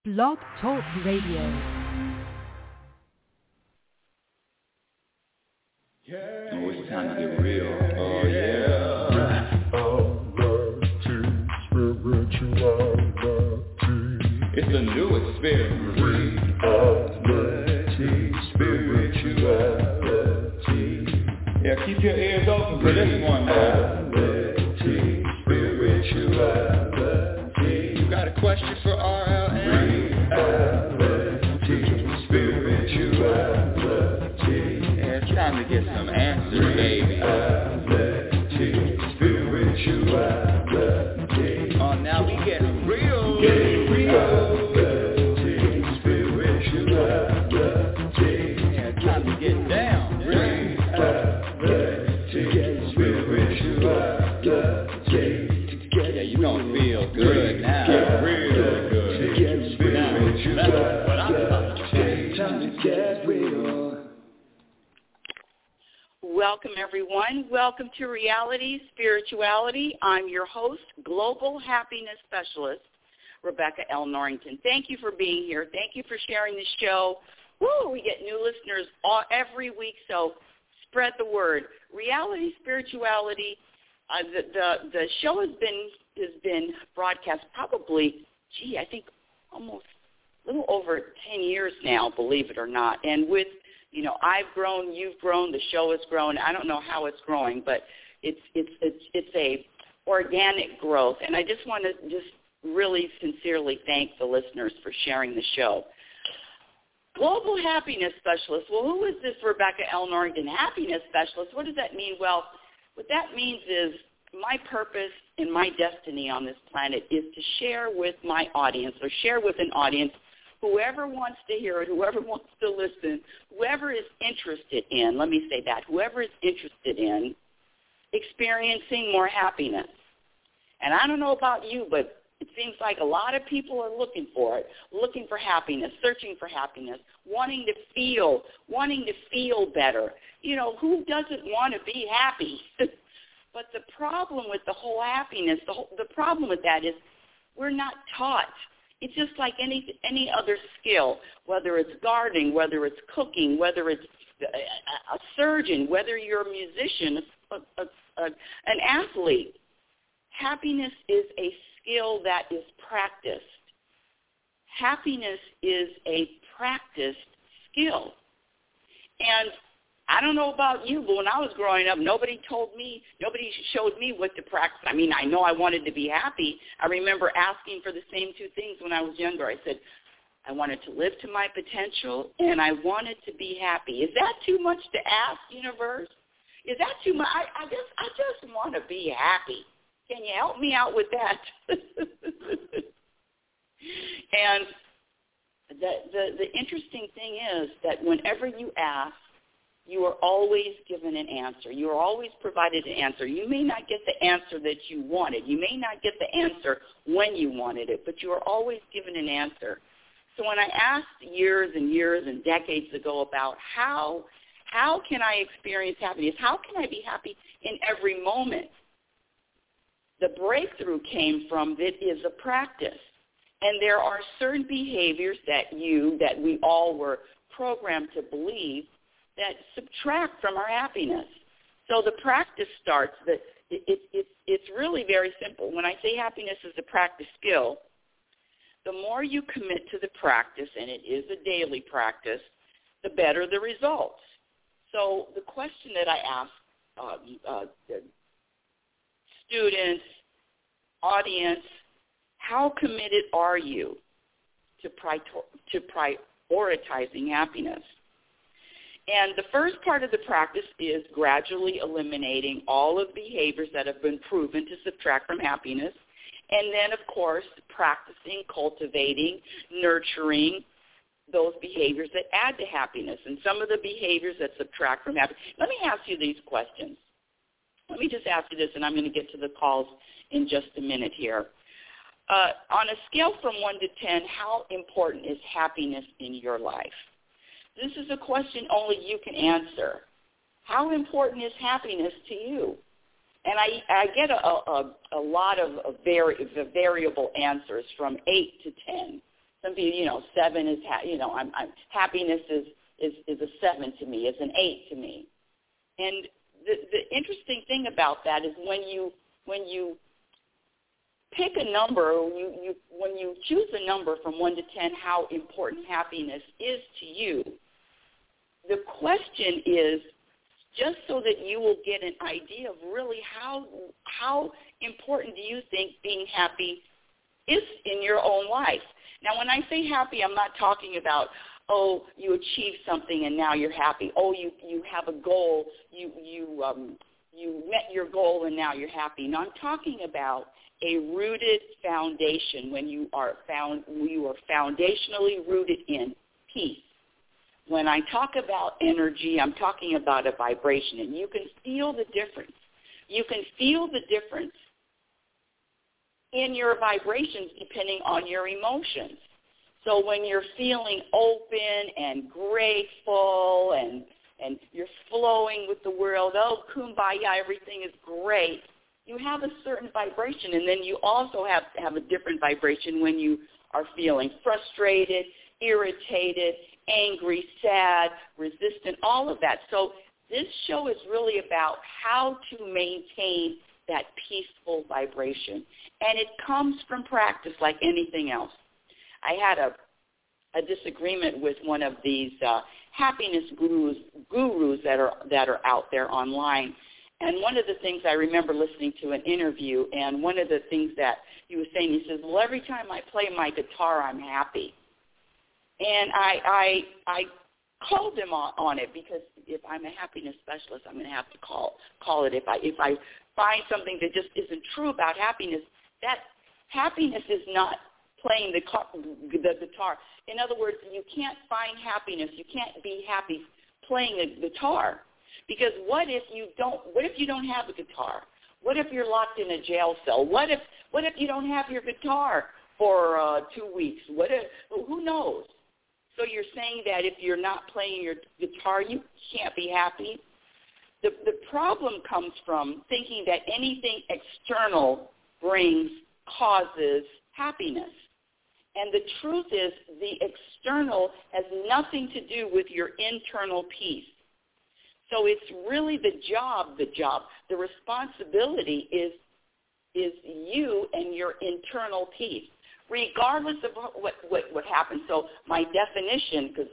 Blog Talk Radio. Oh, it's time to get real. Oh, yeah. It's a new experience. Spirituality. Yeah, keep your ears open for this one, man. Spirituality. You got a question for RLN? Spirituality. Yeah, it's time to get some answers, baby. Spirituality. Oh, now we getting real. Getting real. Spirituality. Yeah, it's time to get down. Yeah, you gonna feel good now. Real good. That's what I'm talking about. Time to get real. Welcome, everyone. Welcome to Reality Spirituality. I'm your host, Global Happiness Specialist, Rebecca L. Norrington. Thank you for being here. Thank you for sharing the show. Woo, we get new listeners every week, so spread the word. Reality Spirituality, the show has been broadcast probably, I think almost a little over 10 years now, believe it or not. And with I've grown, you've grown, the show has grown. I don't know how it's growing, but it's a organic growth. And I just want to really sincerely thank the listeners for sharing the show. Global Happiness Specialist. Well, who is this Rebecca L. Norrington Happiness Specialist? What does that mean? Well, what that means is my purpose and my destiny on this planet is to share with my audience, or share with an audience, whoever wants to hear it, whoever wants to listen, whoever is interested in, let me say that, whoever is interested in experiencing more happiness. And I don't know about you, but it seems like a lot of people are looking for it, looking for happiness, searching for happiness, wanting to feel better. Who doesn't want to be happy? But the problem with the whole happiness, the problem with that is we're not taught. It's just like any other skill, whether it's gardening, whether it's cooking, whether it's a surgeon, whether you're a musician, an athlete. Happiness is a skill that is practiced. Happiness is a practiced skill. And I don't know about you, but when I was growing up, nobody showed me what to practice. I mean, I know I wanted to be happy. I remember asking for the same two things when I was younger. I said, I wanted to live to my potential, and I wanted to be happy. Is that too much to ask, universe? Is that too much? I guess I just want to be happy. Can you help me out with that? And the interesting thing is that whenever you ask, you are always given an answer. You are always provided an answer. You may not get the answer that you wanted. You may not get the answer when you wanted it, but you are always given an answer. So when I asked years and years and decades ago about how can I experience happiness, how can I be happy in every moment, the breakthrough came from it is a practice. And there are certain behaviors that we all were programmed to believe that subtract from our happiness. So the practice starts. It's really very simple. When I say happiness is a practice skill, the more you commit to the practice, and it is a daily practice, the better the results. So the question that I ask students, audience, how committed are you to prioritizing happiness? And the first part of the practice is gradually eliminating all of the behaviors that have been proven to subtract from happiness. And then, of course, practicing, cultivating, nurturing those behaviors that add to happiness. And some of the behaviors that subtract from happiness. Let me ask you these questions. Let me just ask you this, and I'm going to get to the calls in just a minute here. On a scale from 1 to 10, how important is happiness in your life? This is a question only you can answer. How important is happiness to you? And I get a lot of variable answers from 8 to 10. Some people, 7 is, happiness is a 7 to me, it's an 8 to me. And the interesting thing about that is when you pick a number, when you choose a number from 1 to 10, how important happiness is to you, the question is just so that you will get an idea of really how important do you think being happy is in your own life. Now, when I say happy, I'm not talking about, oh, you achieved something and now you're happy. Oh, you have a goal, you met your goal and now you're happy. No, I'm talking about a rooted foundation when you are foundationally rooted in peace. When I talk about energy, I'm talking about a vibration, and you can feel the difference. You can feel the difference in your vibrations depending on your emotions. So when you're feeling open and grateful and you're flowing with the world, oh, kumbaya, everything is great, you have a certain vibration. And then you also have a different vibration when you are feeling frustrated, irritated, angry, sad, resistant, all of that. So this show is really about how to maintain that peaceful vibration. And it comes from practice like anything else. I had a disagreement with one of these happiness gurus that are out there online. And one of the things I remember listening to an interview, and one of the things that he was saying, he says, well, every time I play my guitar, I'm happy. And I called him on it because if I'm a happiness specialist, I'm going to have to call it. If I find something that just isn't true about happiness, that happiness is not playing the guitar. In other words, you can't find happiness. You can't be happy playing a guitar. Because what if you don't have a guitar? What if you're locked in a jail cell? What if you don't have your guitar for 2 weeks? Who knows? So you're saying that if you're not playing your guitar, you can't be happy? The problem comes from thinking that anything external causes happiness. And the truth is the external has nothing to do with your internal peace. So it's really the responsibility is you and your internal peace, regardless of what happens. So my definition, because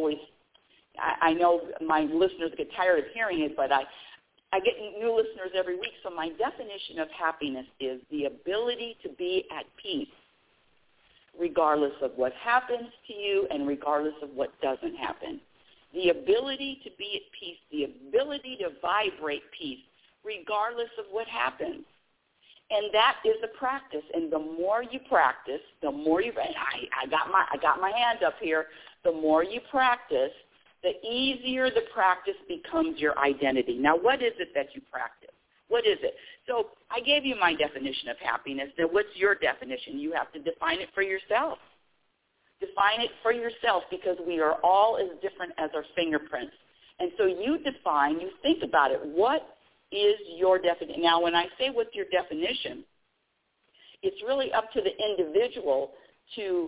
I know my listeners get tired of hearing it, but I get new listeners every week. So my definition of happiness is the ability to be at peace, regardless of what happens to you and regardless of what doesn't happen. The ability to be at peace, the ability to vibrate peace, regardless of what happens. And that is a practice. And the more you practice, the more you, I got my hand up here, the more you practice, the easier the practice becomes your identity. Now, what is it that you practice? What is it? So I gave you my definition of happiness. Now, what's your definition? You have to define it for yourself. Define it for yourself, because we are all as different as our fingerprints. And so you think about it. What is your definition? Now, when I say what's your definition, it's really up to the individual to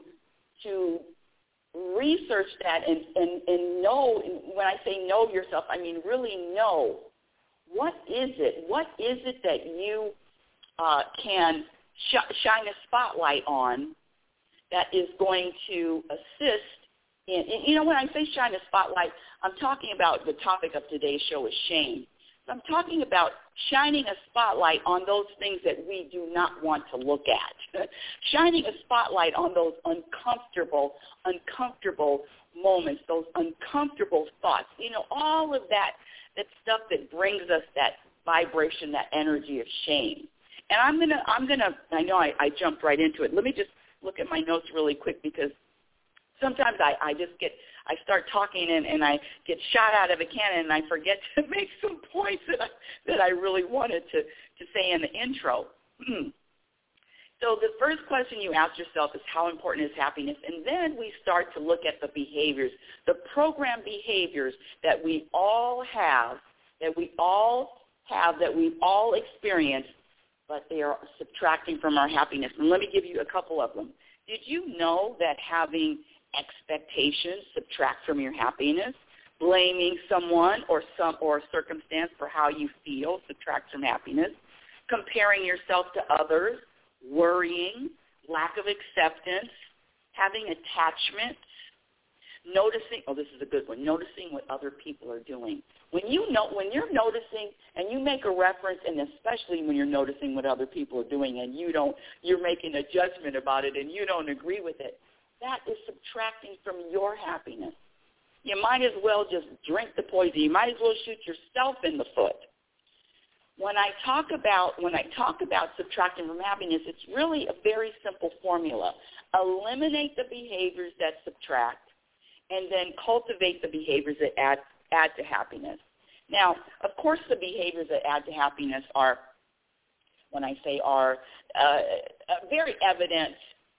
research that and know. When I say know yourself, I mean really know. What is it? What is it that you can shine a spotlight on that is going to assist in, when I say shine a spotlight, I'm talking about the topic of today's show is shame. So I'm talking about shining a spotlight on those things that we do not want to look at. Shining a spotlight on those uncomfortable moments, those uncomfortable thoughts, all of that stuff that brings us that vibration, that energy of shame. And I'm gonna I know I jumped right into it. Let me just look at my notes really quick, because sometimes I start talking and I get shot out of a cannon and I forget to make some points that I really wanted to say in the intro. So the first question you ask yourself is, how important is happiness? And then we start to look at the behaviors, the program behaviors that we all have, that we all experience, but they are subtracting from our happiness. And let me give you a couple of them. Did you know that having expectations subtract from your happiness? Blaming someone or circumstance for how you feel subtracts from happiness. Comparing yourself to others, worrying, lack of acceptance, having attachment, noticing, this is a good one, noticing what other people are doing. When you're noticing and you make a reference, and especially when you're noticing what other people are doing and you're making a judgment about it and you don't agree with it, that is subtracting from your happiness. You might as well just drink the poison. You might as well shoot yourself in the foot. When I talk about subtracting from happiness, it's really a very simple formula. Eliminate the behaviors that subtract, and then cultivate the behaviors that add to happiness. Now, of course, the behaviors that add to happiness are, when I say are, very evident,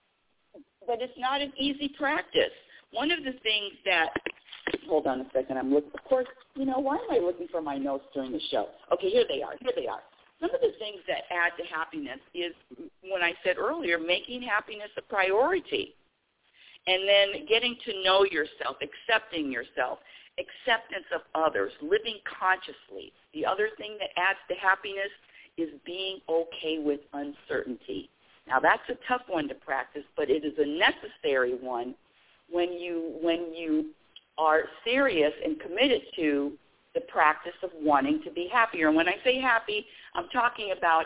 but it's not an easy practice. One of the things that, hold on a second, I'm looking, of course, why am I looking for my notes during the show? Okay, here they are. Some of the things that add to happiness is, when I said earlier, making happiness a priority. And then getting to know yourself, accepting yourself, acceptance of others, living consciously. The other thing that adds to happiness is being okay with uncertainty. Now, that's a tough one to practice, but it is a necessary one when you are serious and committed to the practice of wanting to be happier. And when I say happy, I'm talking about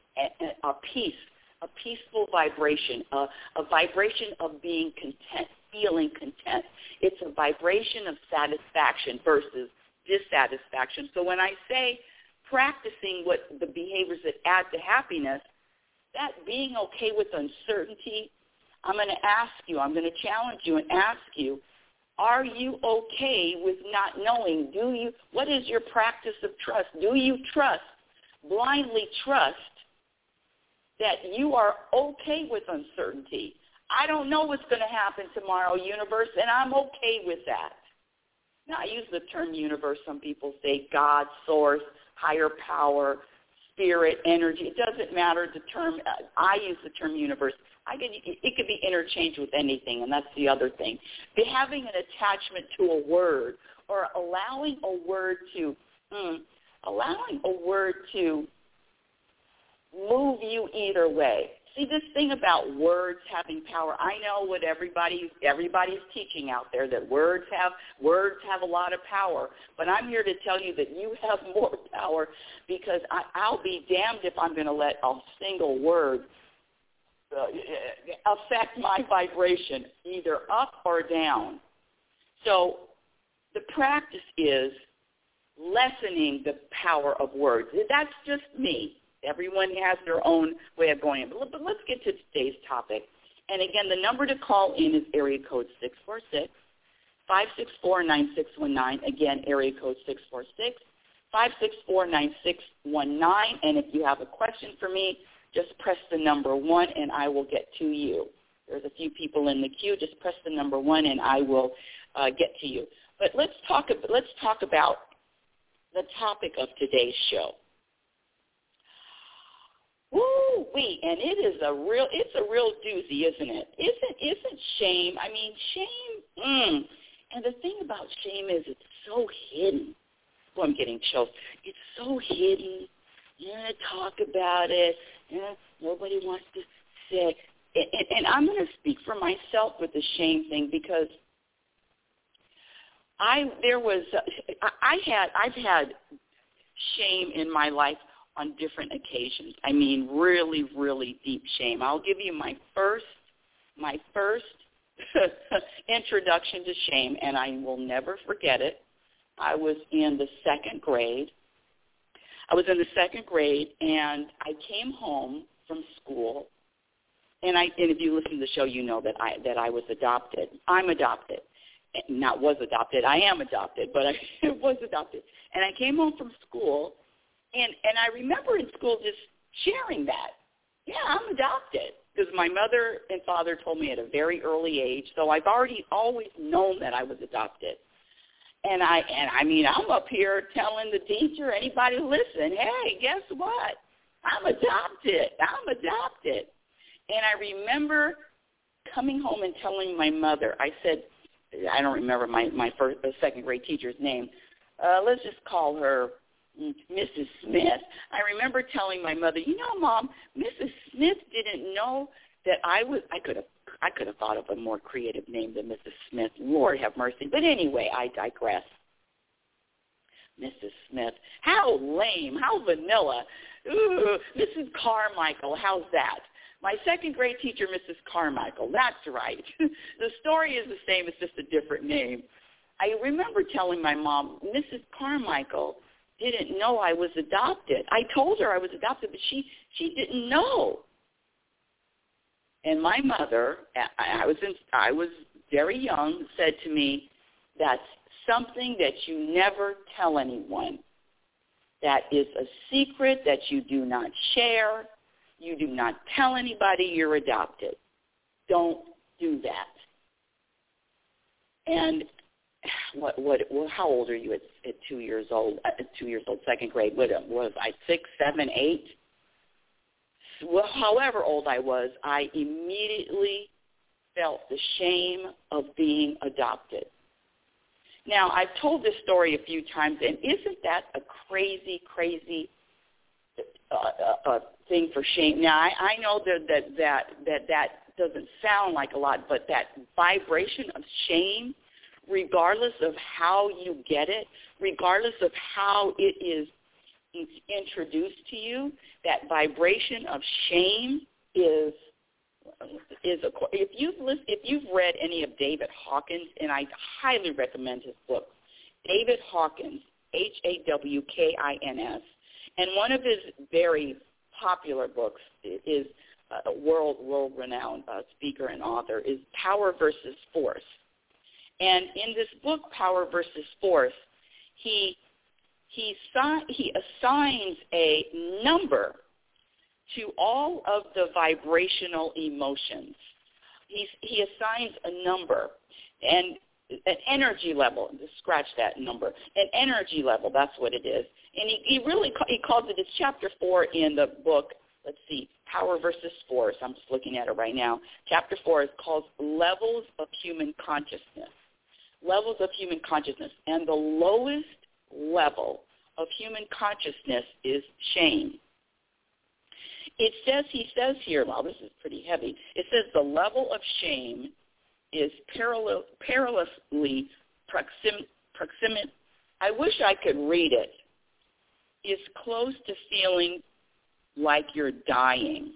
a peaceful vibration, a vibration of being content, feeling content. It's a vibration of satisfaction versus dissatisfaction. So when I say practicing what the behaviors that add to happiness, that being okay with uncertainty, I'm going to challenge you and ask you, are you okay with not knowing? What is your practice of trust? Do you blindly trust that you are okay with uncertainty? I don't know what's going to happen tomorrow, universe, and I'm okay with that. Now, I use the term universe. Some people say God, source, higher power, spirit, energy. It doesn't matter. I use the term universe. It could be interchanged with anything, and that's the other thing. Having an attachment to a word, or allowing a word to move you either way. See, this thing about words having power, I know what everybody's teaching out there, that words have a lot of power, but I'm here to tell you that you have more power, because I'll be damned if I'm going to let a single word affect my vibration, either up or down. So the practice is lessening the power of words. That's just me. Everyone has their own way of going in. But let's get to today's topic. And again, the number to call in is area code 646-564-9619. Again, area code 646-564-9619. And if you have a question for me, just press the number 1 and I will get to you. There's a few people in the queue. Just press the number 1 and I will get to you. But let's talk about the topic of today's show. Woo-wee, and it's a real doozy, isn't it? Isn't shame? I mean, shame. And the thing about shame is it's so hidden. Well, I'm getting chills. It's so hidden. You talk about it. Nobody wants to say. And I'm going to speak for myself with the shame thing, because I've had shame in my life on different occasions. I mean, really, really deep shame. I'll give you my first introduction to shame, and I will never forget it. I was in the second grade, and I came home from school, and if you listen to the show, you know that I was adopted. I'm adopted. Not was adopted. I am adopted, but I was adopted. And I came home from school, and I remember in school just sharing that. Yeah, I'm adopted, because my mother and father told me at a very early age, so I've always known that I was adopted. And I'm up here telling the teacher, anybody listen, hey, guess what? I'm adopted. And I remember coming home and telling my mother, I said, I don't remember my second grade teacher's name. Let's just call her Mrs. Smith. I remember telling my mother, Mom, Mrs. Smith didn't know that I could have thought of a more creative name than Mrs. Smith. Lord have mercy. But anyway, I digress. Mrs. Smith. How lame. How vanilla. Ooh, Mrs. Carmichael. How's that? My second grade teacher, Mrs. Carmichael. That's right. The story is the same. It's just a different name. I remember telling my mom, Mrs. Carmichael didn't know I was adopted. I told her I was adopted, but she didn't know. And my mother, I was very young, said to me, that's something that you never tell anyone. That is a secret that you do not share. You do not tell anybody you're adopted. Don't do that. And how old are you at 2 years old? 2 years old, second grade. What was I, 6, 7, 8? Well, however old I was, I immediately felt the shame of being adopted. Now, I've told this story a few times, and isn't that a crazy thing for shame? Now, I know that doesn't sound like a lot, but that vibration of shame, regardless of how you get it, regardless of how it is introduced to you, that vibration of shame is if you've read any of David Hawkins, and I highly recommend his book, David Hawkins, Hawkins, and one of his very popular books is a world-renowned speaker and author, is Power versus Force. And in this book, Power versus Force, he assigns a number to all of the vibrational emotions. He assigns a number and an energy level. Just scratch that number. An energy level, that's what it is. And he calls it, it's chapter 4 in the book, let's see, Power versus Force. I'm just looking at it right now. Chapter 4 is called Levels of Human Consciousness. Levels of human consciousness. And the lowest level of human consciousness is shame. He says here, well, this is pretty heavy. It says the level of shame is perilously proximate. I wish I could read it. Is close to feeling like you're dying.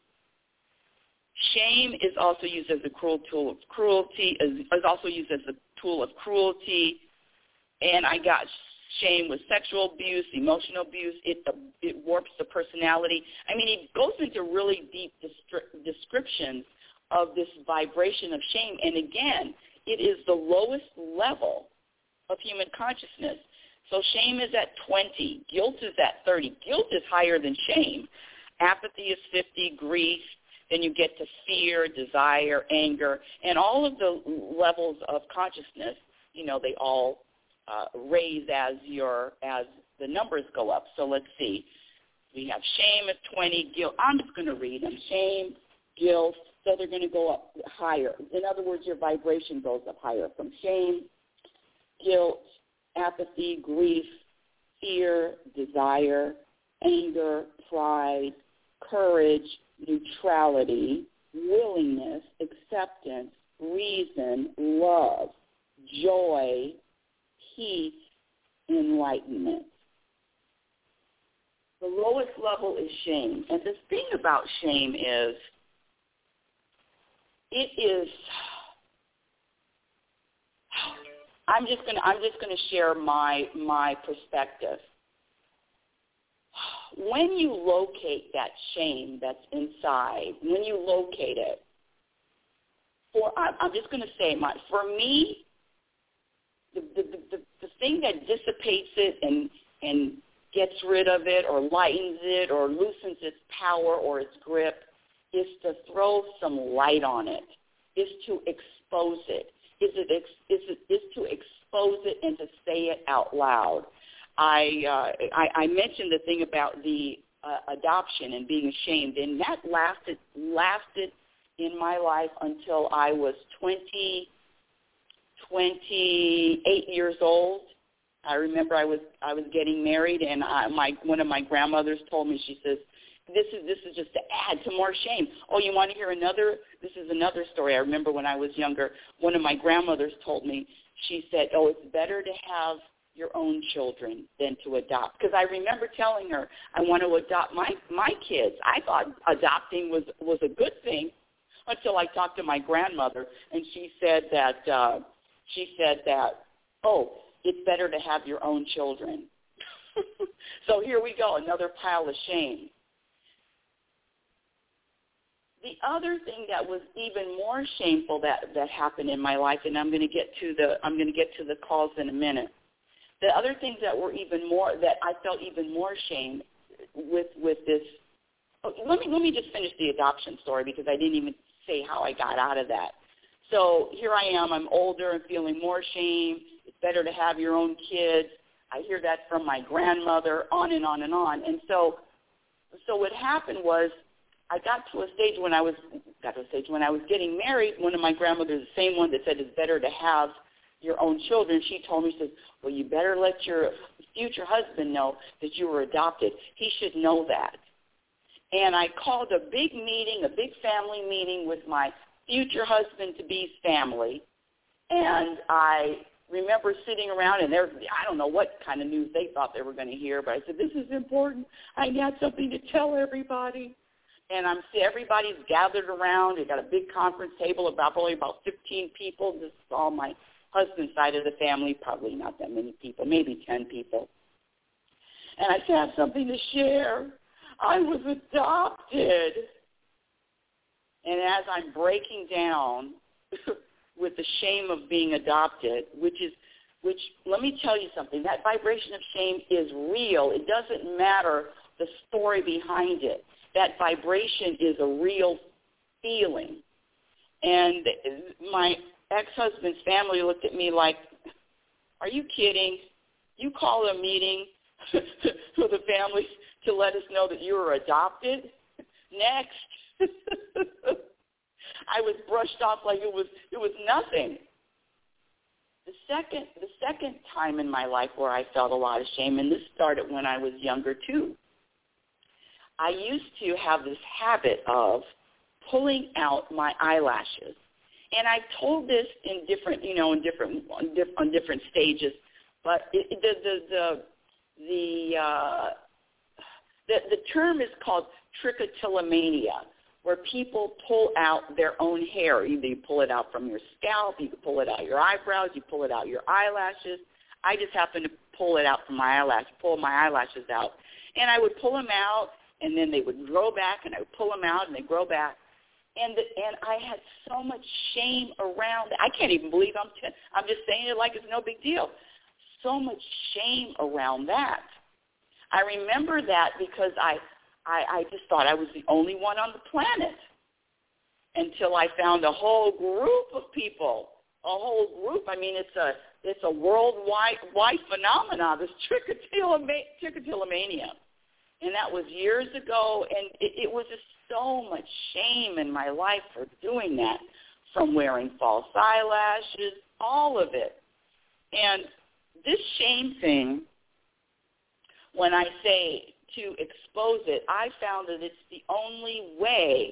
Shame is also used as a tool of cruelty. Is also used as a tool of cruelty. And I got shame with sexual abuse, emotional abuse. It warps the personality. I mean, he goes into really deep descriptions of this vibration of shame. And again, it is the lowest level of human consciousness. So shame is at 20. Guilt is at 30. Guilt is higher than shame. Apathy is 50. Grief. Then you get to fear, desire, anger. And all of the levels of consciousness, they all raise as the numbers go up. So let's see. We have shame at 20, guilt. I'm just going to read them. Shame, guilt, so they're going to go up higher. In other words, your vibration goes up higher from shame, guilt, apathy, grief, fear, desire, anger, pride, courage, neutrality, willingness, acceptance, reason, love, joy, peace, enlightenment. The lowest level is shame. And the thing about shame is, I'm just gonna share my perspective. When you locate that shame that's inside, when you locate it, I'm just gonna say for me, the thing that dissipates it and gets rid of it or lightens it or loosens its power or its grip is to throw some light on it, is to expose it, is to expose it and to say it out loud. I mentioned the thing about the adoption and being ashamed, and that lasted in my life until I was 28 years old. I remember I was getting married, and one of my grandmothers told me, she says, this is just to add to more shame. Oh, you want to hear another? This is another story. I remember when I was younger, one of my grandmothers told me, she said, oh, it's better to have your own children than to adopt. Because I remember telling her I want to adopt my kids. I thought adopting was a good thing until I talked to my grandmother, and she said that oh, it's better to have your own children. So here we go, another pile of shame. The other thing that was even more shameful that happened in my life, and I'm going to get to the cause in a minute. The other things that were even more, that I felt even more shame with this. Oh, let me just finish the adoption story, because I didn't even say how I got out of that. So here I am. I'm older and feeling more shame. It's better to have your own kids. I hear that from my grandmother, on and on and on. And so what happened was, I got to a stage when I was getting married. One of my grandmothers, the same one that said it's better to have your own children, she told me, she says, well, you better let your future husband know that you were adopted. He should know that. And I called a big meeting, a big family meeting with my future husband-to-be's family, and I remember sitting around, and I don't know what kind of news they thought they were going to hear, but I said, this is important. I got something to tell everybody. And everybody's gathered around. They got a big conference table, probably about 15 people. This is all my husband's side of the family, probably not that many people, maybe 10 people. And I said, I have something to share. I was adopted. And as I'm breaking down with the shame of being adopted, which let me tell you something, that vibration of shame is real. It doesn't matter the story behind it. That vibration is a real feeling. And my ex-husband's family looked at me like, are you kidding? You call a meeting for the family to let us know that you were adopted? Next. I was brushed off like it was nothing. The second time in my life where I felt a lot of shame, and this started when I was younger too, I used to have this habit of pulling out my eyelashes, and I told this in different stages. But the term is called trichotillomania, where people pull out their own hair. Either you pull it out from your scalp, you can pull it out your eyebrows, you pull it out your eyelashes. I just happened to pull it out from my eyelashes, pull my eyelashes out, and I would pull them out. And then they would grow back, and I would pull them out, and they grow back. And I had so much shame around it. I can't even believe I'm just saying it like it's no big deal. So much shame around that. I remember that because I just thought I was the only one on the planet until I found a whole group of people, a whole group. I mean, it's a worldwide phenomenon, this trichotillomania. And that was years ago, and it was just so much shame in my life for doing that, from wearing false eyelashes, all of it. And this shame thing, when I say to expose it, I found that it's the only way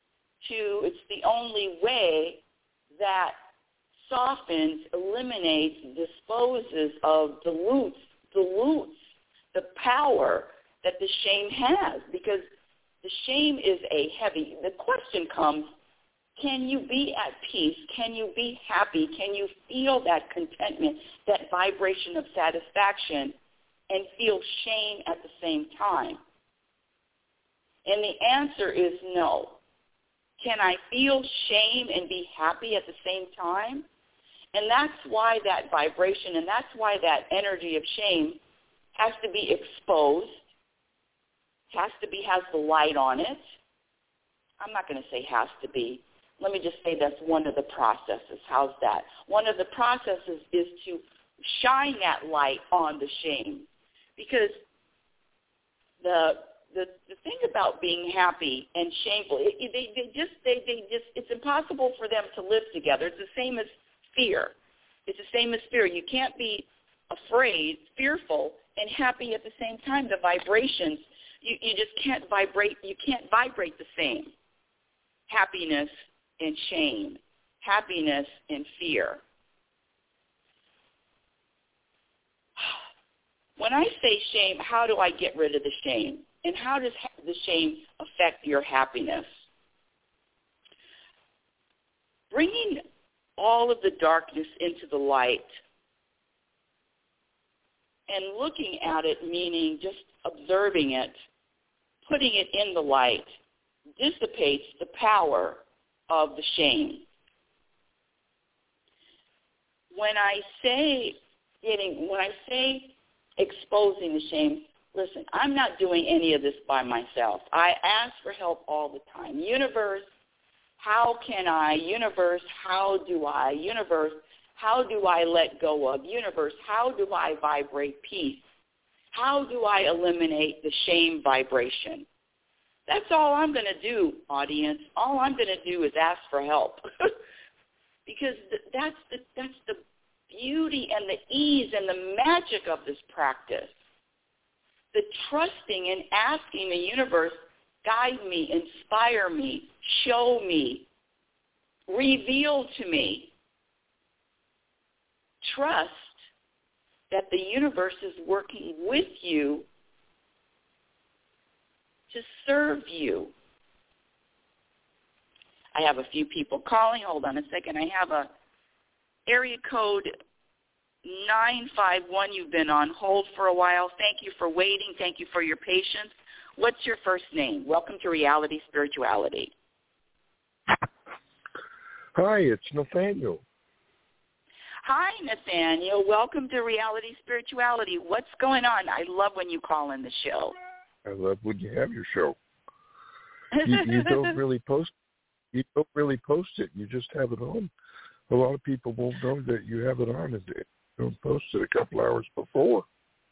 that softens, eliminates, disposes of, dilutes the power that the shame has, because the shame is the question comes, can you be at peace? Can you be happy? Can you feel that contentment, that vibration of satisfaction, and feel shame at the same time? And the answer is no. Can I feel shame and be happy at the same time? And that's why that vibration, and that's why that energy of shame has to be exposed, has the light on it. I'm not going to say has to be. Let me just say that's one of the processes. How's that? One of the processes is to shine that light on the shame, because the the thing about being happy and shameful, it's impossible for them to live together. It's the same as fear. It's the same as fear. You can't be afraid, fearful, and happy at the same time. The vibrations, you just can't vibrate. You can't vibrate the same. Happiness and shame, happiness and fear. When I say shame, how do I get rid of the shame? And how does the shame affect your happiness? Bringing all of the darkness into the light and looking at it, meaning just observing it, putting it in the light, dissipates the power of the shame. When I say exposing the shame, listen, I'm not doing any of this by myself. I ask for help all the time. Universe, how can I? Universe, how do I? Universe, how do I let go of? Universe, how do I vibrate peace? How do I eliminate the shame vibration? That's all I'm going to do, audience. All I'm going to do is ask for help. Because that's the beauty and the ease and the magic of this practice. The trusting and asking the universe, guide me, inspire me, show me, reveal to me. Trust that the universe is working with you to serve you. I have a few people calling. Hold on a second. I have a area code 951. You've been on hold for a while. Thank you for waiting. Thank you for your patience. What's your first name? Welcome to Reality Spirituality. Hi, it's Nathaniel. Hi, Nathaniel. Welcome to Reality Spirituality. What's going on? I love when you call in the show. I love when you have your show. You don't really post. You don't really post it. You just have it on. A lot of people won't know that you have it on and they don't post it a couple hours before.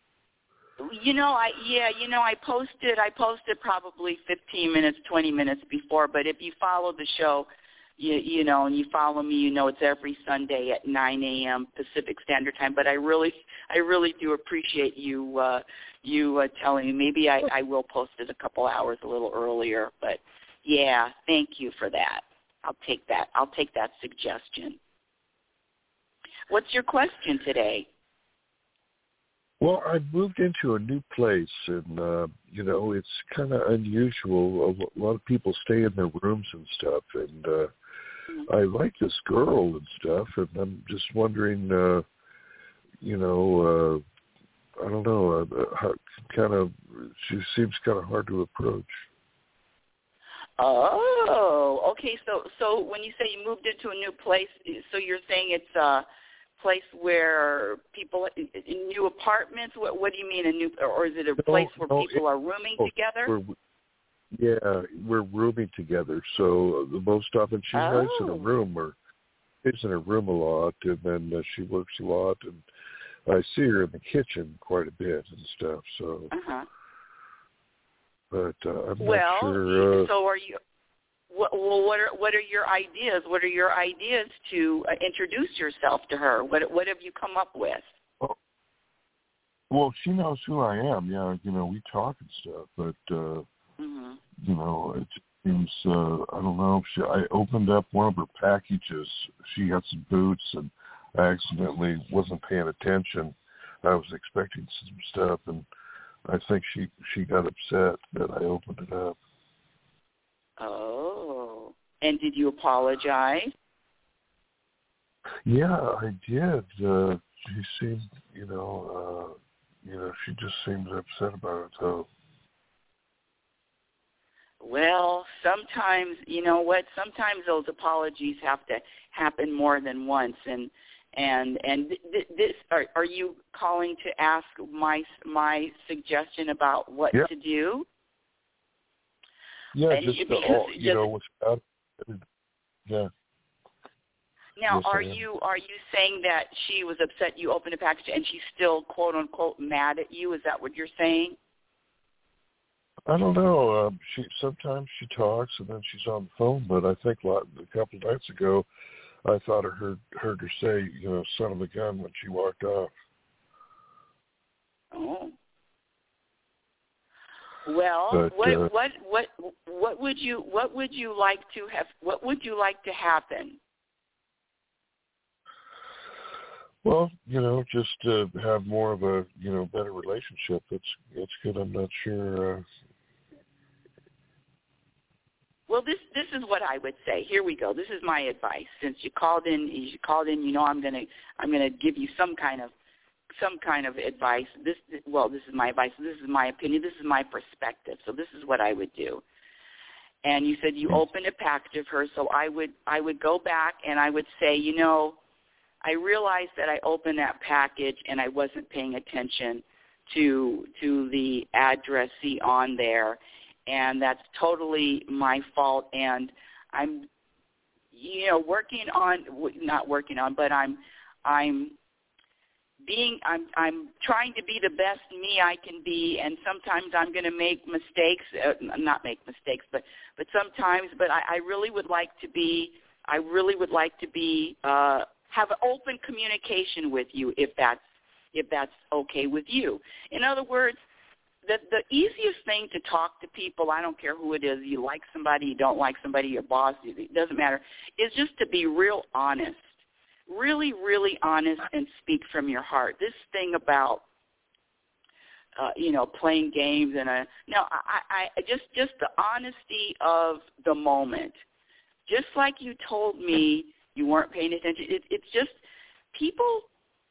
I posted probably 15 minutes, 20 minutes before, but if you follow the show, you know, and you follow me, you know it's every Sunday at 9 a.m. Pacific Standard Time. But I really do appreciate you telling me. Maybe I will post it a couple hours a little earlier. But, yeah, thank you for that. I'll take that. I'll take that suggestion. What's your question today? Well, I moved into a new place, and, it's kind of unusual. A lot of people stay in their rooms and stuff, and I like this girl and stuff, and I'm just wondering, I don't know, she seems kind of hard to approach. Oh, okay. So when you say you moved into a new place, so you're saying it's a place where people in new apartments? What do you mean a new, or is it a place where people are rooming together? We're rooming together. So the most often she lives in a room or is in her room a lot, and then she works a lot, and I see her in the kitchen quite a bit and stuff. So, but I'm not sure. So are you? What are your ideas? What are your ideas to introduce yourself to her? What have you come up with? Well, she knows who I am. Yeah, we talk and stuff, but it seems I don't know. I opened up one of her packages. She got some boots, and I accidentally wasn't paying attention. I was expecting some stuff, and I think she got upset that I opened it up. Oh, and did you apologize? Yeah, I did. She seemed, she just seemed upset about it. So. Well, sometimes, you know what? Sometimes those apologies have to happen more than once. And this, are you calling to ask my suggestion about what to do? Yeah, yeah. Now, are you saying that she was upset you opened a package and she's still, quote unquote, mad at you? Is that what you're saying? I don't know. Sometimes she talks and then she's on the phone, but I think a couple of nights ago, I thought I heard her say, son of a gun when she walked off. Oh. Well, but, what would you like to have? What would you like to happen? Well, just to have more of a better relationship. That's good. I'm not sure. Well, this is what I would say. Here we go. This is my advice. Since you called in, I'm gonna give you some kind of advice. This is my advice. This is my opinion. This is my perspective. So this is what I would do. And you said you opened a package of her, so I would go back and I would say, I realized that I opened that package and I wasn't paying attention to the addressee on there, and that's totally my fault. And I'm, I'm trying to be the best me I can be, and sometimes I'm going to make mistakes, but sometimes, but I really would like to be, have an open communication with you if that's okay with you. In other words, the easiest thing to talk to people, I don't care who it is, you like somebody, you don't like somebody, your boss, it doesn't matter, is just to be real honest. Really, really honest and speak from your heart. This thing about, playing games and I just the honesty of the moment. Just like you told me you weren't paying attention. It's just people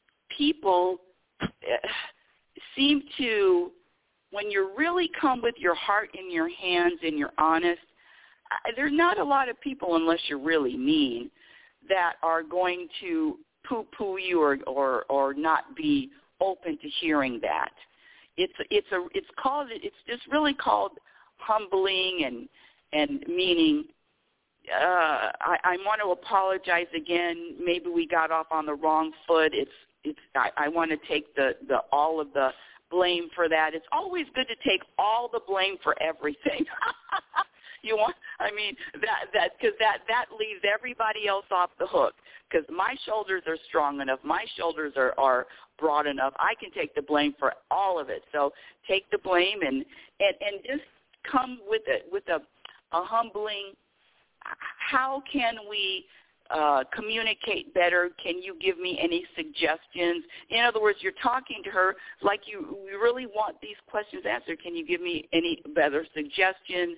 seem to, when you really come with your heart in your hands and you're honest, there's not a lot of people, unless you're really mean, that are going to poo-poo you or not be open to hearing that. It's just really called humbling and meaning. I want to apologize again. Maybe we got off on the wrong foot. I want to take all of the blame for that. It's always good to take all the blame for everything. That leaves everybody else off the hook, because my shoulders are strong enough, my shoulders are broad enough. I can take the blame for all of it. So take the blame and just come with a humbling. How can we communicate better? Can you give me any suggestions? In other words, you're talking to her like you really want these questions answered. Can you give me any better suggestions?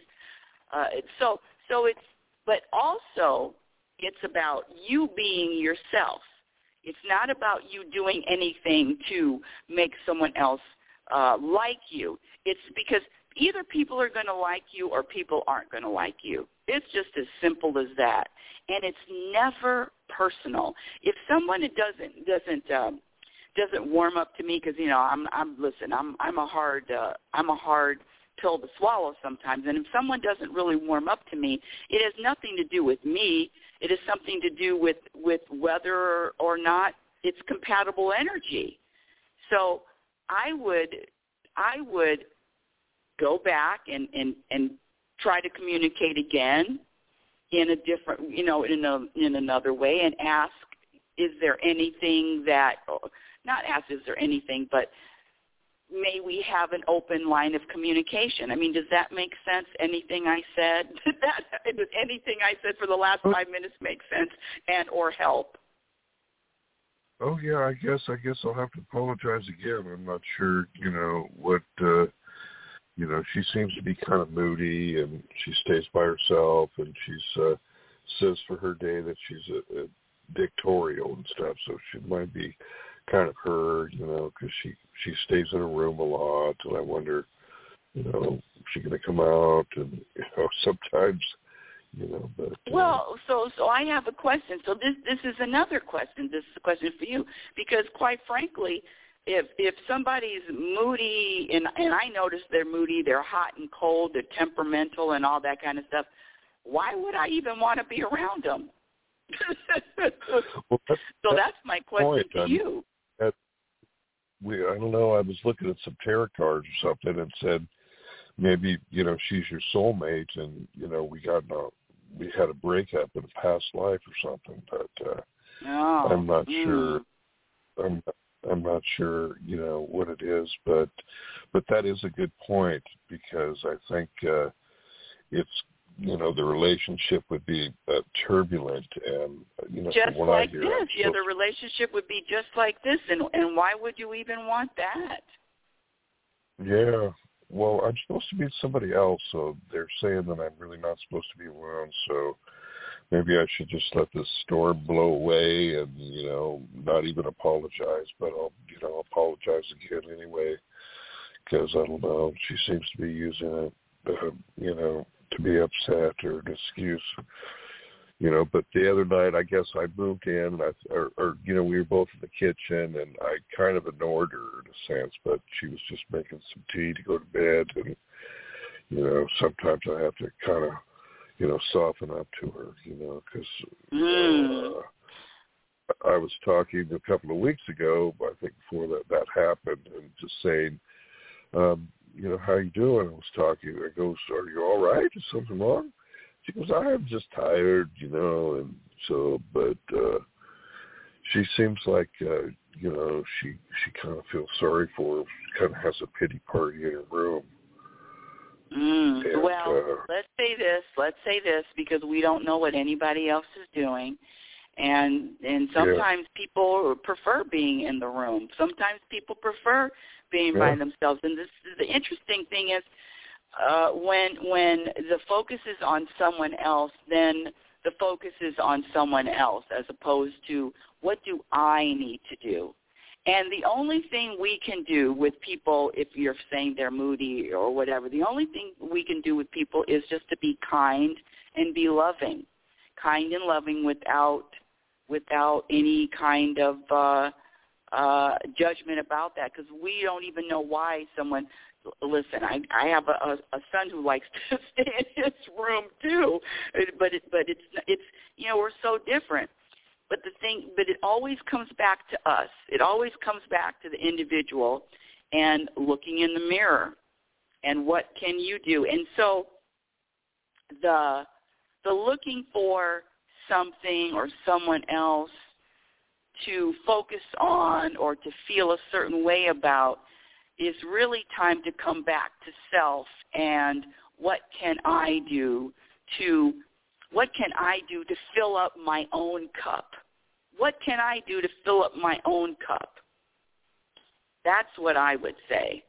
But also it's about you being yourself. It's not about you doing anything to make someone else like you. It's because either people are going to like you or people aren't going to like you. It's just as simple as that. And it's never personal. If someone doesn't warm up to me, because I'm a hard pill to swallow sometimes, and if someone doesn't really warm up to me, it has nothing to do with me. It has something to do with whether or not it's compatible energy. So I would go back and try to communicate again in a different, in another way, and ask, is there anything that, not ask is there anything, but may we have an open line of communication? I mean, does that make sense? Anything I said? Does anything I said for the last 5 minutes make sense and or help? Oh yeah, I guess I'll have to apologize again. I'm not sure, what. She seems to be kind of moody, and she stays by herself, and she's says for her day that she's a dictatorial and stuff. So she might be kind of her, because she stays in her room a lot, and I wonder, is she going to come out? And sometimes, but well, so I have a question. So this is another question. This is a question for you, because quite frankly, if somebody's moody, and I notice they're moody, they're hot and cold, they're temperamental and all that kind of stuff, why would I even want to be around them? Well, that's my question to you. I don't know, I was looking at some tarot cards or something and said maybe, she's your soulmate and, we had a breakup in a past life or something, but I'm not sure. I'm not sure, what it is, but that is a good point, because I think it's, the relationship would be turbulent, and just like this. The relationship would be just like this, and why would you even want that? Yeah. Well, I'm supposed to meet somebody else, so they're saying that I'm really not supposed to be around, so maybe I should just let this storm blow away and, not even apologize, but I'll, apologize again anyway, because I don't know, she seems to be using it, to be upset or an excuse, but the other night, I guess I moved in, and we were both in the kitchen, and I kind of ignored her in a sense, but she was just making some tea to go to bed, and, sometimes I have to kind of, soften up to her, because I was talking a couple of weeks ago, I think before that happened, and just saying, how you doing? I was talking. I goes, are you all right? Is something wrong? She goes, I'm just tired, and so, but she seems like, she kind of feels sorry for her. She kind of has a pity party in her room. And, let's say this, because we don't know what anybody else is doing. And sometimes people prefer being in the room. Sometimes people prefer being by themselves. And the interesting thing is, when the focus is on someone else, then the focus is on someone else, as opposed to what do I need to do. And the only thing we can do with people, if you're saying they're moody or whatever, the only thing we can do with people is just to be kind and be loving, kind and loving without any kind of judgment about that, because we don't even know why someone. Listen, I have a son who likes to stay in his room too, but it's we're so different. But it always comes back to us. It always comes back to the individual and looking in the mirror and what can you do. And so the looking for something or someone else to focus on or to feel a certain way about is really time to come back to self and what can I do to fill up my own cup? What can I do to fill up my own cup? That's what I would say.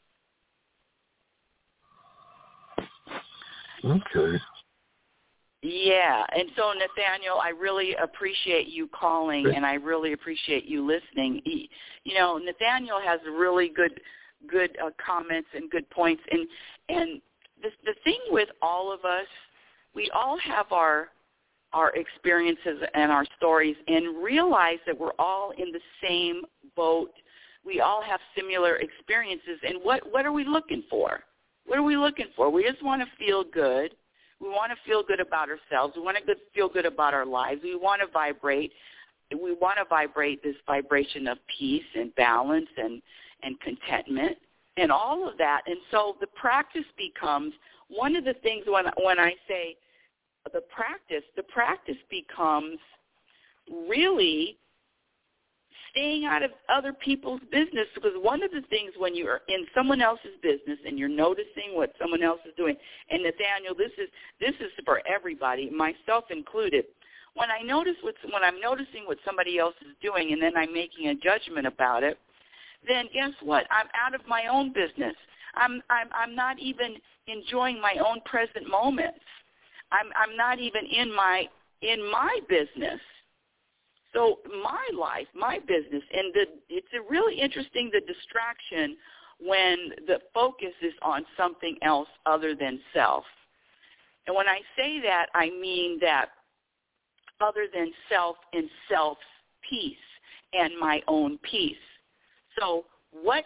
Okay. Yeah, and so Nathaniel, I really appreciate you calling, and I really appreciate you listening. Nathaniel has really good comments and good points, and the thing with all of us, we all have our experiences and our stories, and realize that we're all in the same boat. We all have similar experiences, and what are we looking for? What are we looking for? We just want to feel good. We want to feel good about ourselves. We want to feel good about our lives. We want to vibrate. We want to vibrate this vibration of peace and balance and contentment and all of that. And so the practice becomes one of the things when I say the practice becomes really staying out of other people's business, because one of the things when you're in someone else's business and you're noticing what someone else is doing, and Nathaniel, this is for everybody, myself included. When I'm noticing what somebody else is doing and then I'm making a judgment about it, then guess what? I'm out of my own business. I'm not even enjoying my own present moments. I'm not even in my business. So my life, my business, and it's really interesting, the distraction when the focus is on something else other than self. And when I say that, I mean that other than self and self's peace and my own peace. So what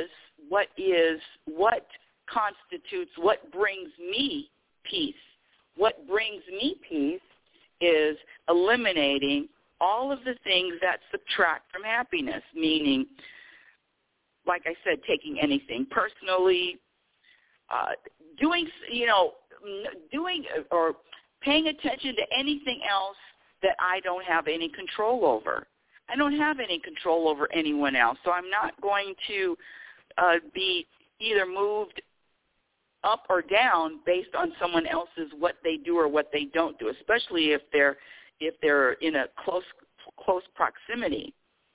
constitutes, what brings me peace? What brings me peace is eliminating all of the things that subtract from happiness, meaning, like I said, taking anything personally, doing or paying attention to anything else that I don't have any control over. I don't have any control over anyone else, so I'm not going to be either moved up or down based on someone else's what they do or what they don't do, especially if they're in a close proximity.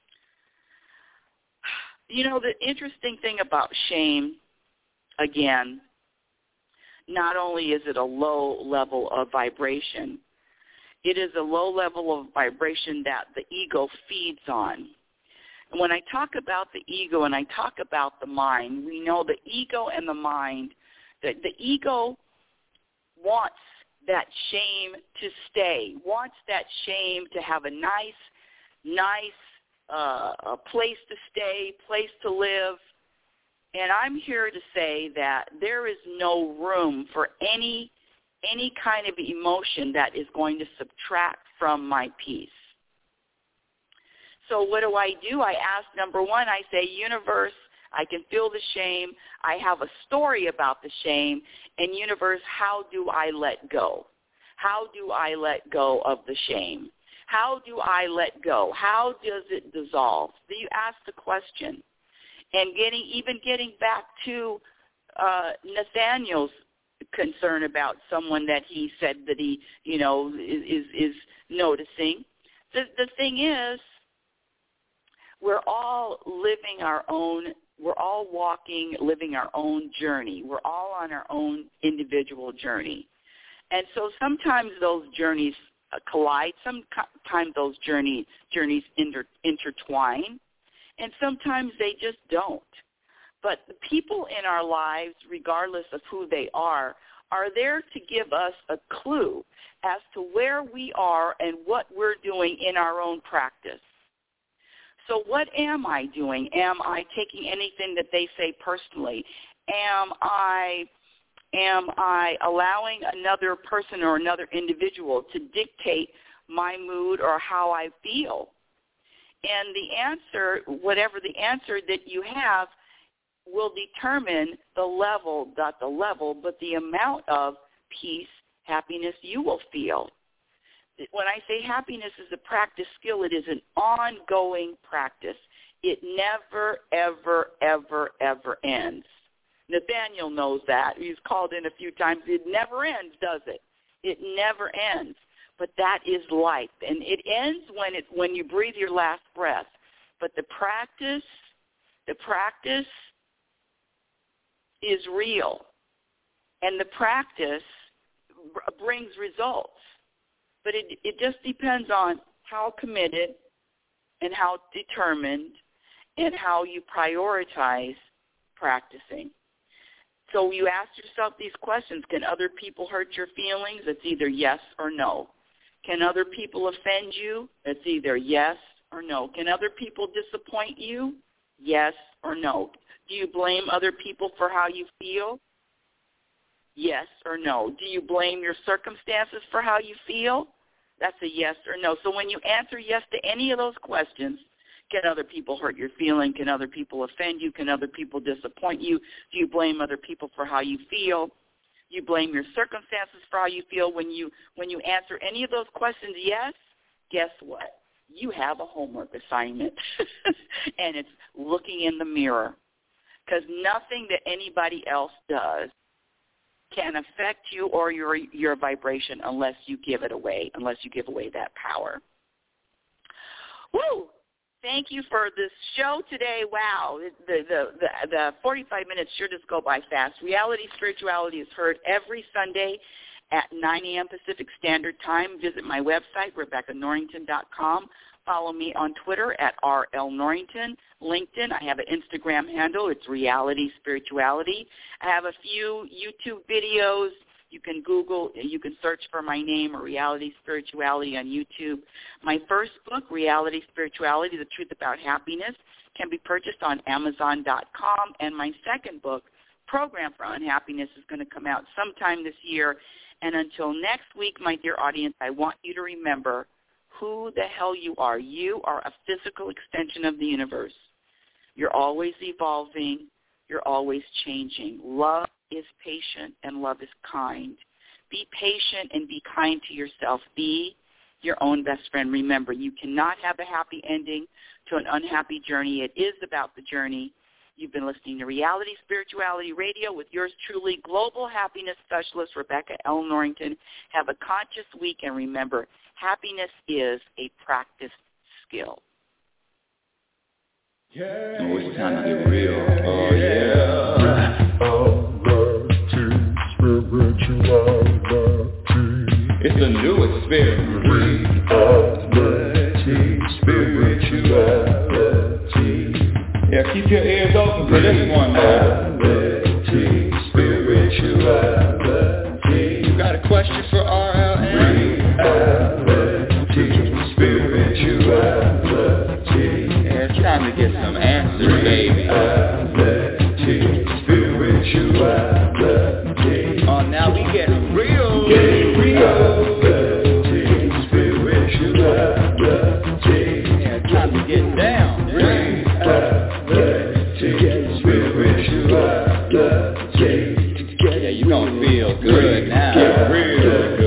You know, the interesting thing about shame, again, not only is it a low level of vibration, it is a low level of vibration that the ego feeds on. And when I talk about the ego and I talk about the mind, we know the ego and the mind, that the ego wants that shame to stay, wants that shame to have a nice place to stay, place to live. And I'm here to say that there is no room for any kind of emotion that is going to subtract from my peace. So what do? I ask, number one, I say, universe, I can feel the shame. I have a story about the shame. And universe, how do I let go? How do I let go of the shame? How do I let go? How does it dissolve? Do you ask the question? And getting back to Nathaniel's concern about someone that he said that he, is noticing. The thing is, we're all living we're all living our own journey. We're all on our own individual journey. And so sometimes those journeys collide. Sometimes those journeys intertwine. And sometimes they just don't. But the people in our lives, regardless of who they are there to give us a clue as to where we are and what we're doing in our own practice. So what am I doing? Am I taking anything that they say personally? Am I allowing another person or another individual to dictate my mood or how I feel? And the answer, whatever the answer that you have, will determine the level, not the level, but the amount of peace, happiness you will feel. When I say happiness is a practice skill, it is an ongoing practice. It never, ever, ever, ever ends. Nathaniel knows that. He's called in a few times. It never ends, does it? It never ends. But that is life. And it ends when you breathe your last breath. But the practice is real. And the practice brings results. But it just depends on how committed and how determined and how you prioritize practicing. So you ask yourself these questions. Can other people hurt your feelings? It's either yes or no. Can other people offend you? It's either yes or no. Can other people disappoint you? Yes or no. Do you blame other people for how you feel? Yes or no. Do you blame your circumstances for how you feel? That's a yes or no. So when you answer yes to any of those questions, can other people hurt your feeling? Can other people offend you? Can other people disappoint you? Do you blame other people for how you feel? You blame your circumstances for how you feel. When you answer any of those questions yes, guess what? You have a homework assignment, and it's looking in the mirror, because nothing that anybody else does can affect you or your vibration unless you give it away, unless you give away that power. Woo! Thank you for this show today. Wow, the 45 minutes sure does go by fast. Reality Spirituality is heard every Sunday at 9 a.m. Pacific Standard Time. Visit my website, RebeccaNorrington.com. Follow me on Twitter at RLNorrington. LinkedIn, I have an Instagram handle. It's Reality Spirituality. I have a few YouTube videos. You can Google, you can search for my name or Reality Spirituality on YouTube. My first book, Reality Spirituality, The Truth About Happiness, can be purchased on Amazon.com. And my second book, Program for Unhappiness, is going to come out sometime this year. And until next week, my dear audience, I want you to remember who the hell you are. You are a physical extension of the universe. You're always evolving. You're always changing. Love is patient and love is kind. Be patient and be kind to yourself. Be your own best friend. Remember, you cannot have a happy ending to an unhappy journey. It is about the journey. You've been listening to Reality Spirituality Radio with yours truly, Global Happiness Specialist Rebecca L. Norrington. Have a conscious week, and remember, happiness is a practiced skill. Yeah, oh, it's time to get real. Oh, yeah. It's a new experience. Spirituality. Yeah, keep your ears open for this one, man. Spirituality. You got a question for RLN? Spirituality. Yeah, it's time to get some answers, baby. Spirituality. Oh, now we get real. Spirituality. Yeah, it's time to get down. Yeah, you gonna feel good now. Real good.